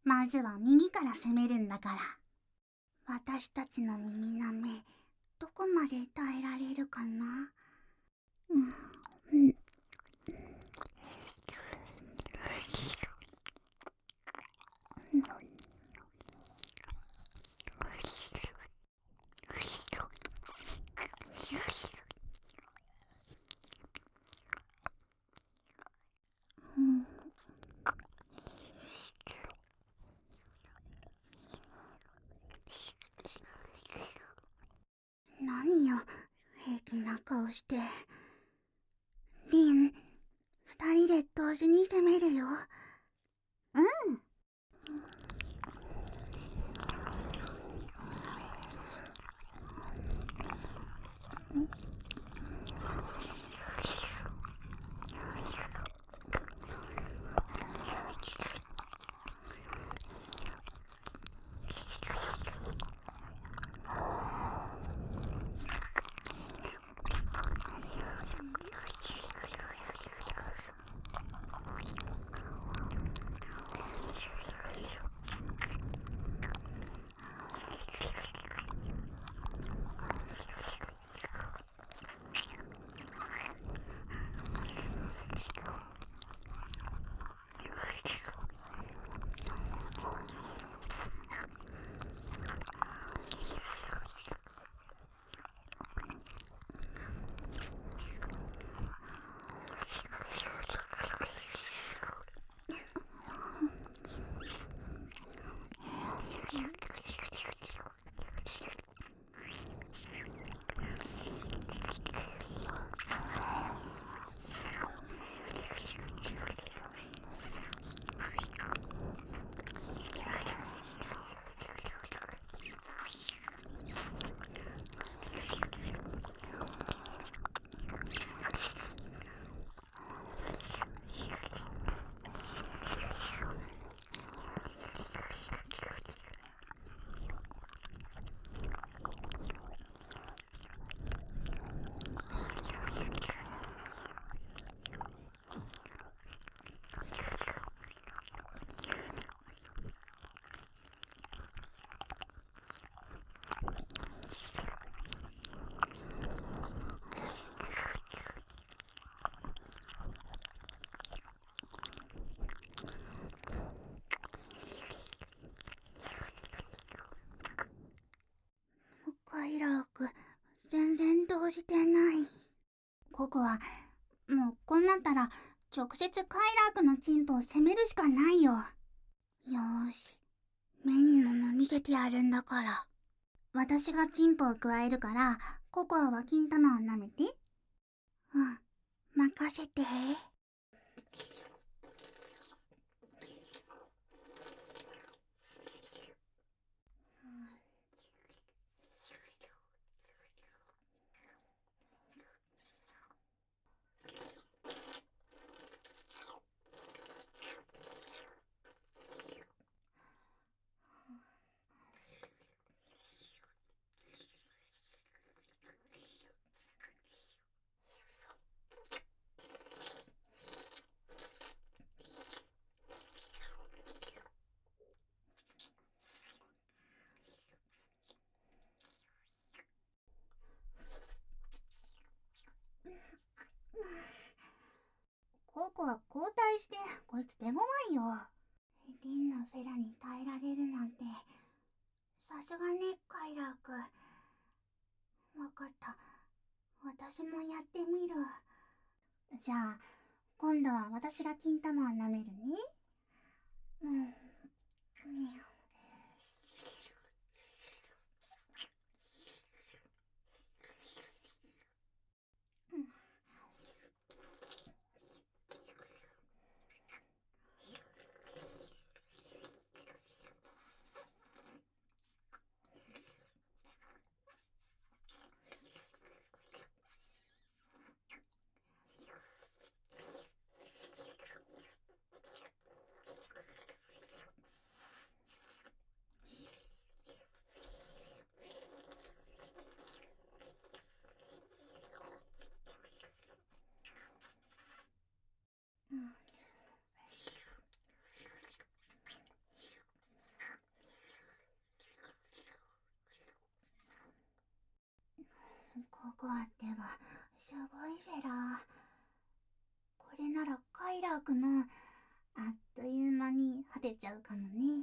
まずは耳から攻めるんだから。私たちの耳なめ、どこまで耐えられるかな。何よ、平気な顔して。リン、二人で同時に攻めるよ。うん。カイラーク、全然動じてない。ココは、もうこうなったら、直接カイラークのチンポを攻めるしかないよ。よーし、目に物見せてやるんだから。私がチンポを加えるから、ココアは金玉を舐めて。うん、任せて。ココは交代して、こいつ手強いよ。リンのフェラに耐えられるなんて、さすがね、カイラーク。わかった。私もやってみる。じゃあ、今度は私が金玉を舐めるね。うん。 ココアってばすごいフェラ。これならカイラークもあっという間に果てちゃうかもね。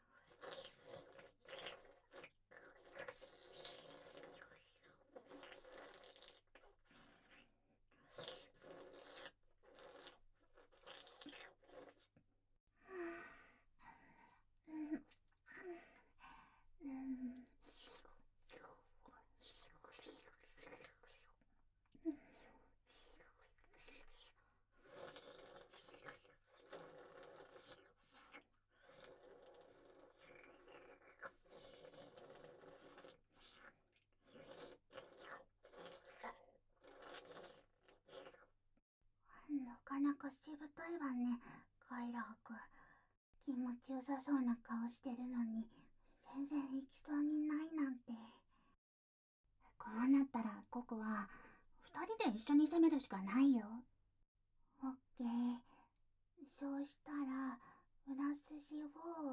なかなかしぶといわね、カイラーク。気持ちよさそうな顔してるのに全然行きそうにないなんて。こうなったらココは二人で一緒に攻めるしかないよ。オッケー。そうしたら裏筋を。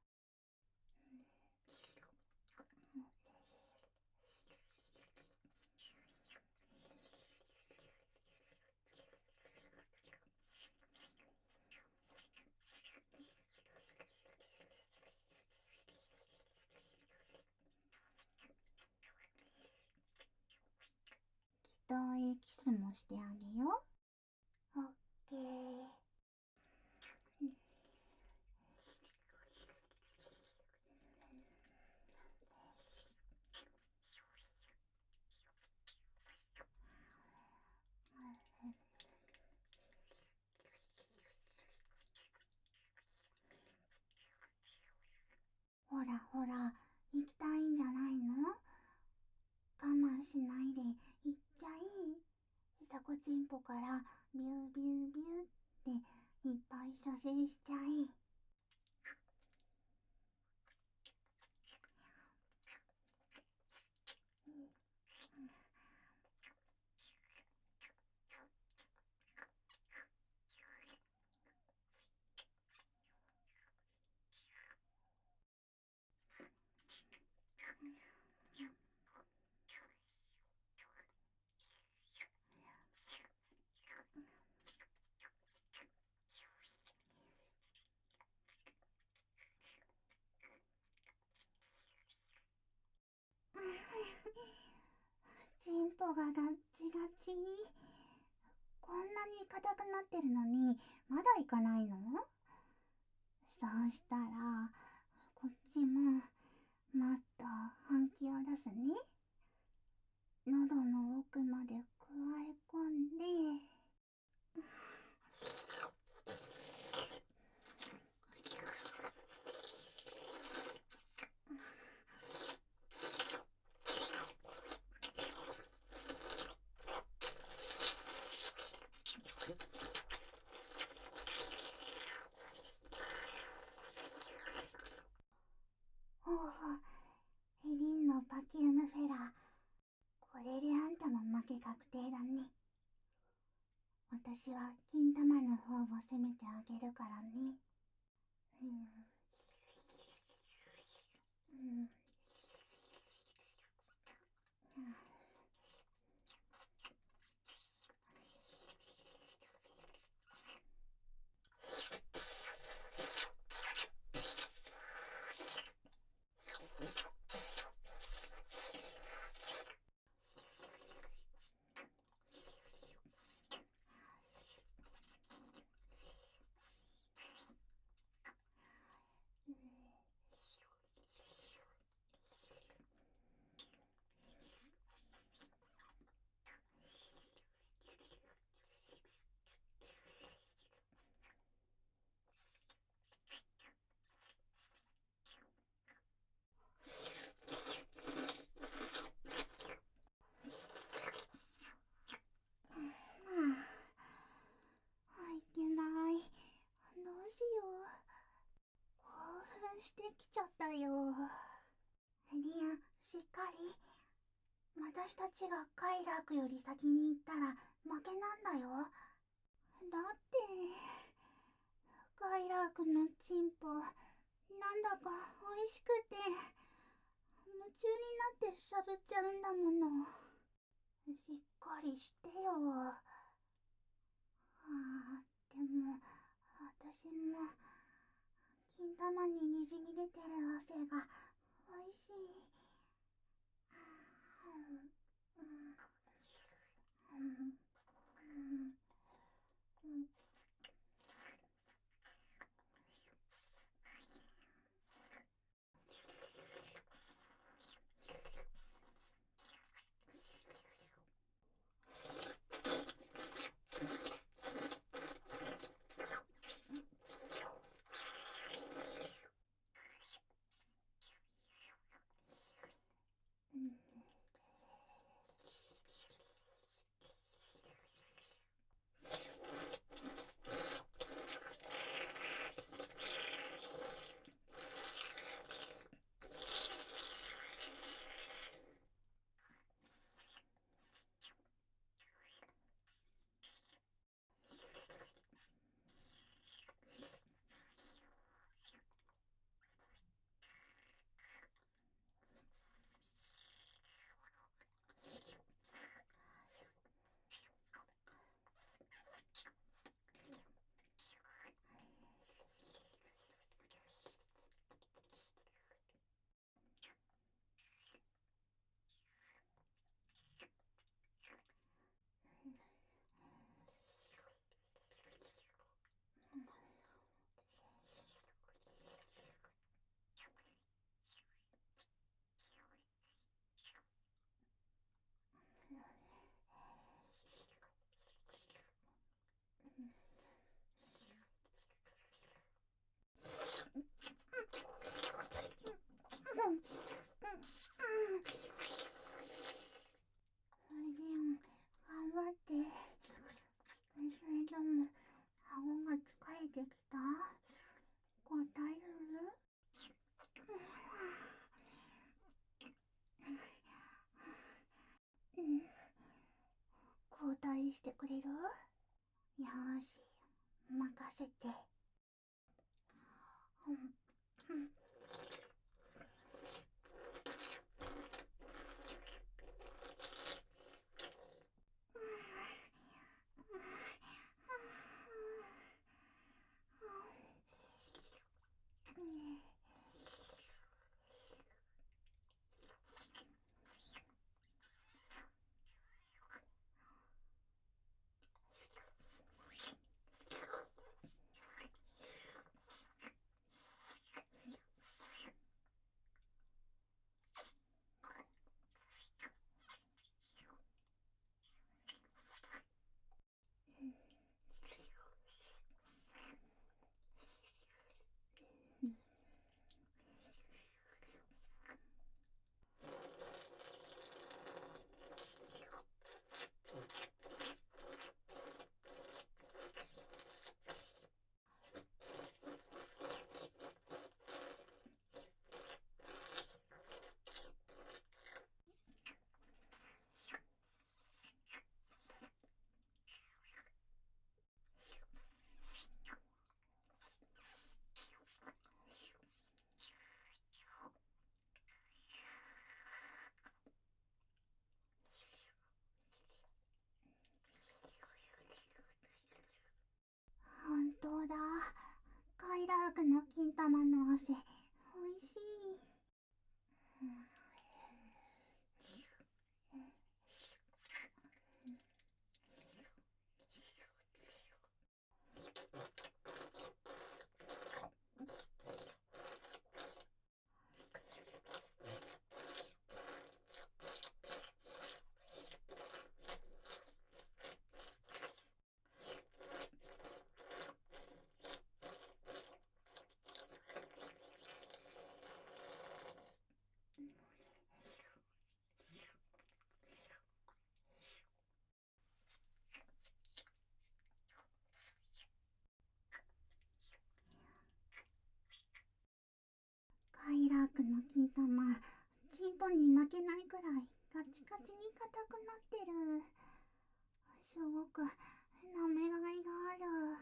気筒へキスもしてあげよう。オッケー。ほらほら、行きたいんじゃないの？我慢しないで行っちゃい。ひさこちんぽからビュービュービューっていっぱい射精しちゃい。ちんぽがガッチガチ。こんなに硬くなってるのにまだ行かないの？そうしたらこっちももっと本気を出すね。喉の奥までくわえ込んで。おお、エリンのバキュームフェラー。これであんたも負け確定だね。私は金玉の方を攻めてあげるからね。うんうんいけない。どうしよう。興奮してきちゃったよ。リアン、しっかり。私たちがカイラークより先に行ったら負けなんだよ。だってカイラークのチンポなんだか美味しくて夢中になってしゃぶっちゃうんだもの。 しっかりしてよ。でも、私も、金玉ににじみ出てる汗が、おいしい。頑張って。それとも、顎が疲れてきた？こう大丈夫？交代してくれる？よーし、任せて。本当だ。カイラークの金玉の汗、おいしい。カイラークの金玉、チンポに負けないくらいガチガチに硬くなってる。すごく舐めがいがある。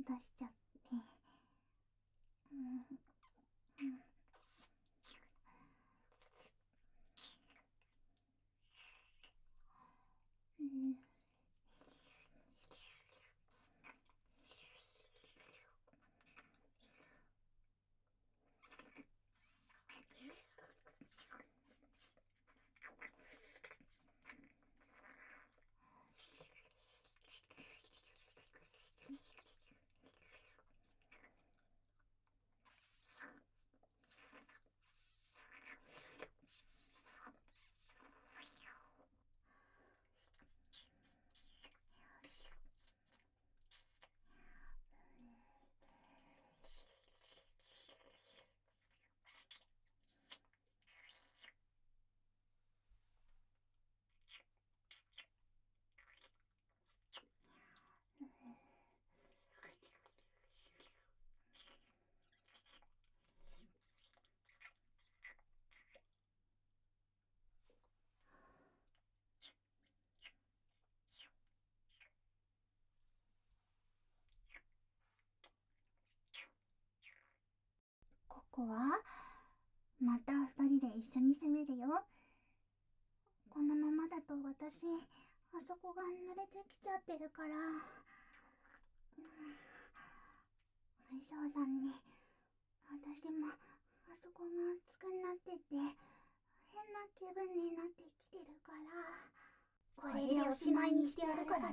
出しちゃって。ここはまた2人で一緒に攻めるよ。このままだと私、あそこが濡れてきちゃってるから。そうだね。私もあそこが熱くなってて変な気分になってきてるから。これでおしまいにしてやるからね。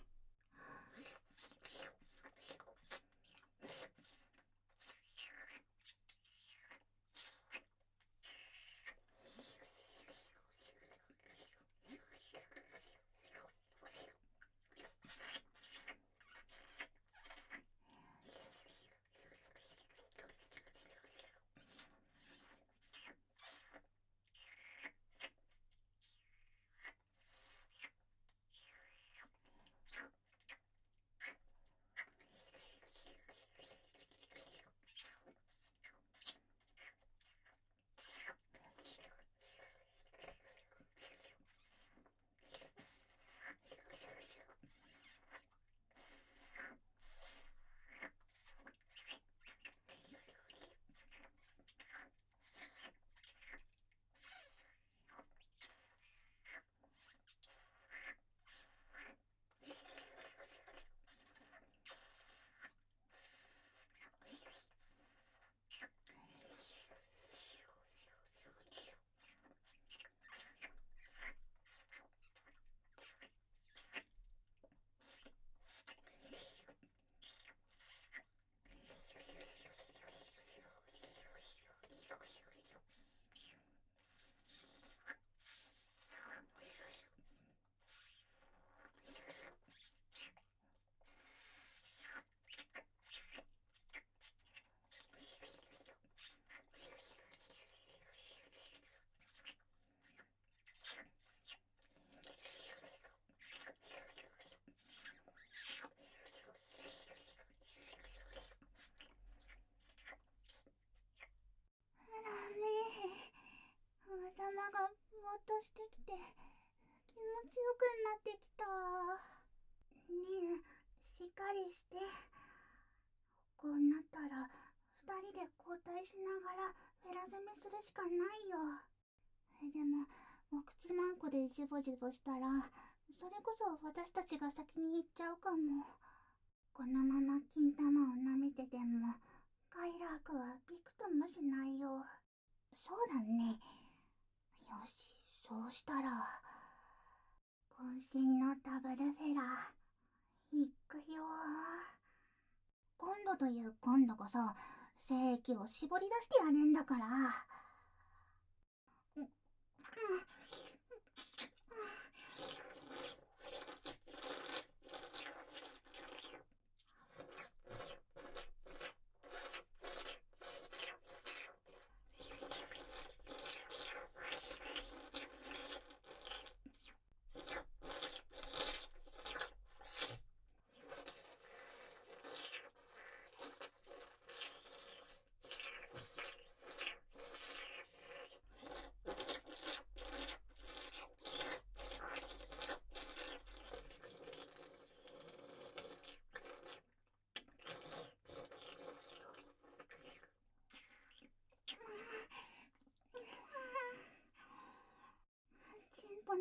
頭がぼーっとしてきて気持ちよくなってきた。ねえ、しっかりして。こうなったら2人で交代しながらフェラ攻めするしかないよ。でもお口まんこでジボジボしたらそれこそ私たちが先に行っちゃうかも。このまま金玉を舐めてでもカイラークはびくともしないよ。そうだね。よし、そうしたら渾身のダブルフェラいくよ。今度という今度こそ精液を絞り出してやるんだから。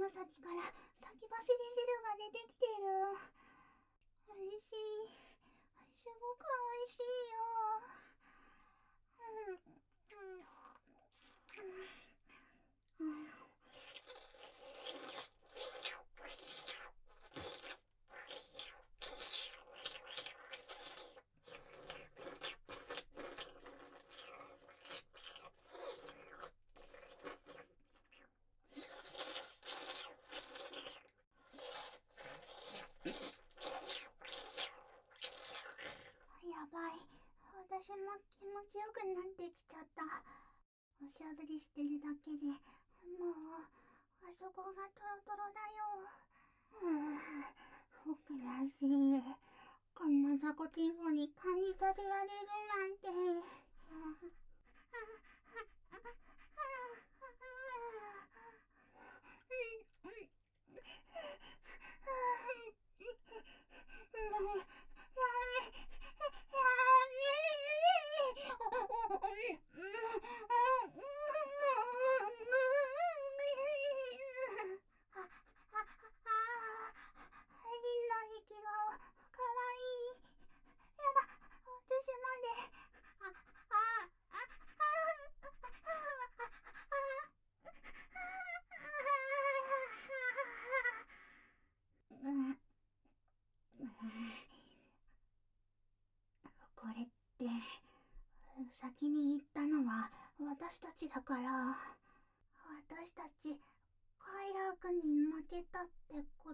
の先から先走り汁が出てきてる。おいしい。すごくおいしいよ。やばい。私も気持ちよくなってきちゃった。おしゃべりしてるだけでもうあそこがトロトロだよ。悔しい。こんな雑魚チンポに感じさせられるなんて。これって先に言ったのは私たちだから、私たちカイラー君に負けたってこと？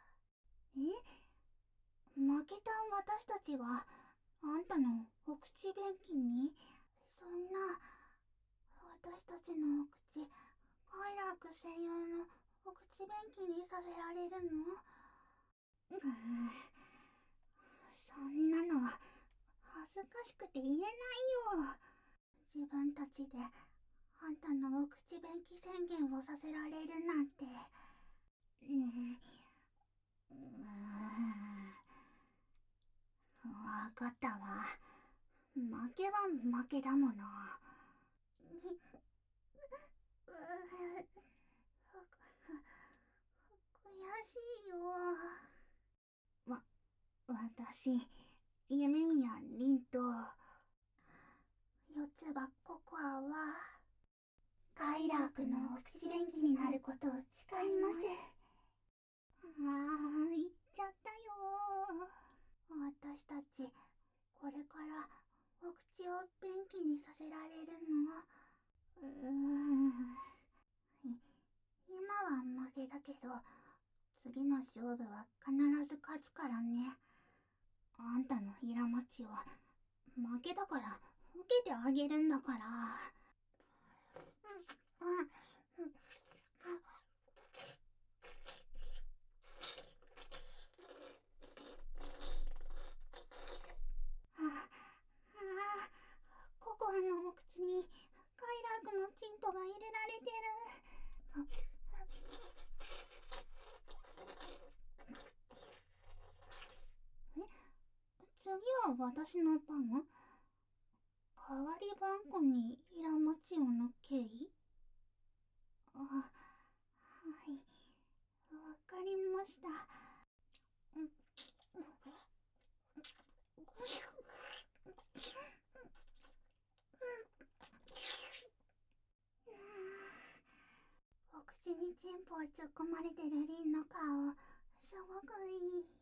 負けた私たちはあんたのお口便器に？そんな、私たちのお口カイラー君専用のお口便器にさせられるの？そんなの恥ずかしくて言えないよ。自分たちであんたのお口便器宣言をさせられるなんて。わかったわ。負けは負けだもの。悔しいよ。私、夢宮凛と四つ葉ココアはカイラー君のお口便器になることを誓います。言っちゃったよ。私たちこれからお口を便器にさせられるの？今は負けだけど次の勝負は必ず勝つからね。あんたの平待ちを負けだから受けてあげるんだから。ココアのお口にカイラークのチンポが入れられてる。次は私の番？代わり番号に平待ちをの経緯？はい、わかりました。お口にチンポを突っ込まれてるリンの顔、すごくいい。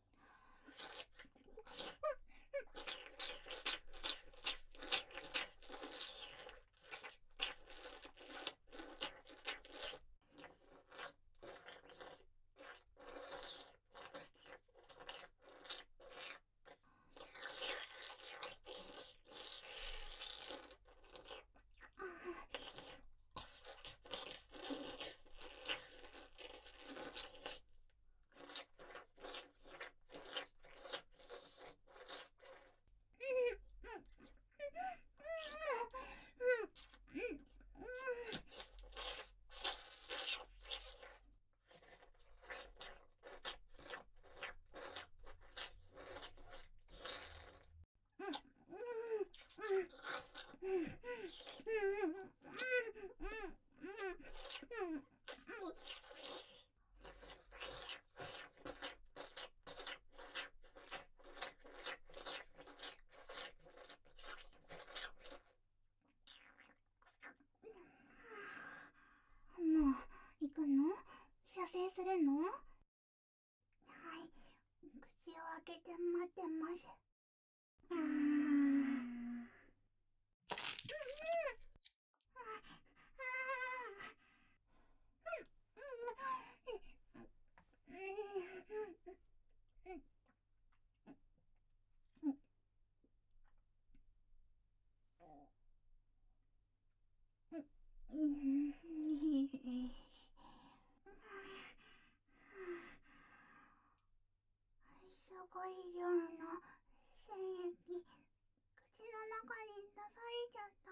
ごい量の精液、口の中に出されちゃった。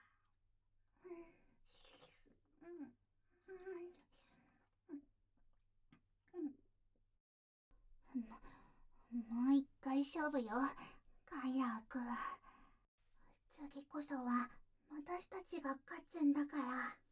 もう一回勝負よ、カイラーくん。次こそは私たちが勝つんだから。